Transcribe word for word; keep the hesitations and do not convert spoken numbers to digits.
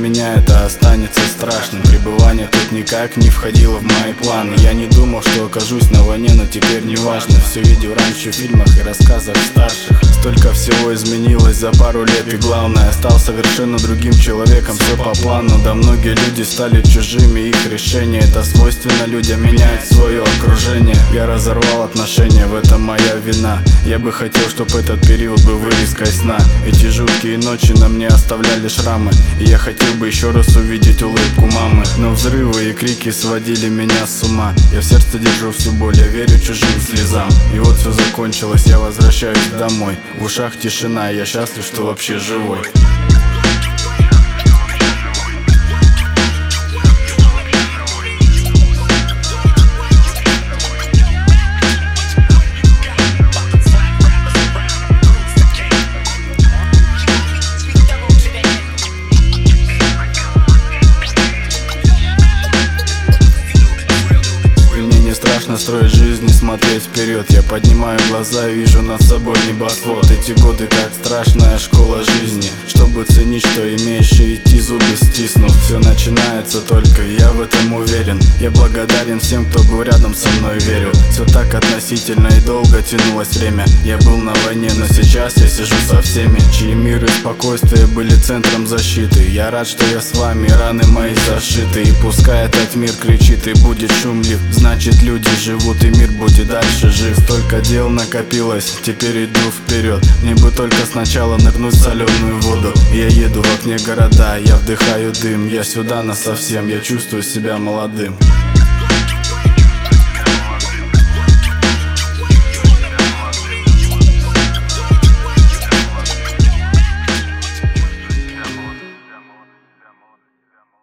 меня это останется страшным. Пребывание тут никак не входило в мои планы. Я не думал, что окажусь на войне, но теперь не важно. Все видел раньше в фильмах и рассказах старших. Столько всего изменилось за пару лет, и главное, стал совершенно другим человеком. Все по плану, да многие люди стали чужими. Их решение, это свойственно людям, менять свое окружение. Я разорвал отношения, в этом моя вина. Я бы хотел, чтобы этот период был вырезкой сна. Эти жуткие ночи на мне оставляли шрамы, и я хотел бы еще раз увидеть улыбку мамы. Но взрывы и крики сводили меня с ума. Я в сердце держу всю боль, я верю чужим слезам. И вот все закончилось, я возвращаюсь домой. В ушах тишина, я счастлив, что вообще живой. Строить жизнь и смотреть вперед. Я поднимаю глаза и вижу над собой небосвод. Эти годы как страшная школа жизни. Чтобы ценить, что имеешь, и идти зубы стиснув. Все начинается только, я в этом уверен. Я благодарен всем, кто был рядом со мной, верю. Все так относительно и долго тянулось время. Я был на войне, но сейчас я сижу со всеми, чьи мир и спокойствие были центром защиты. Я рад, что я с вами, раны мои зашиты. И пускай этот мир кричит и будет шумлив, значит люди живут и мир будет дальше жив. Столько дел накопилось, теперь иду вперед. Мне бы только сначала нырнуть в соленую воду. Я еду в окне города, я вдыхаю дым. Я сюда насовсем, я чувствую себя молодым.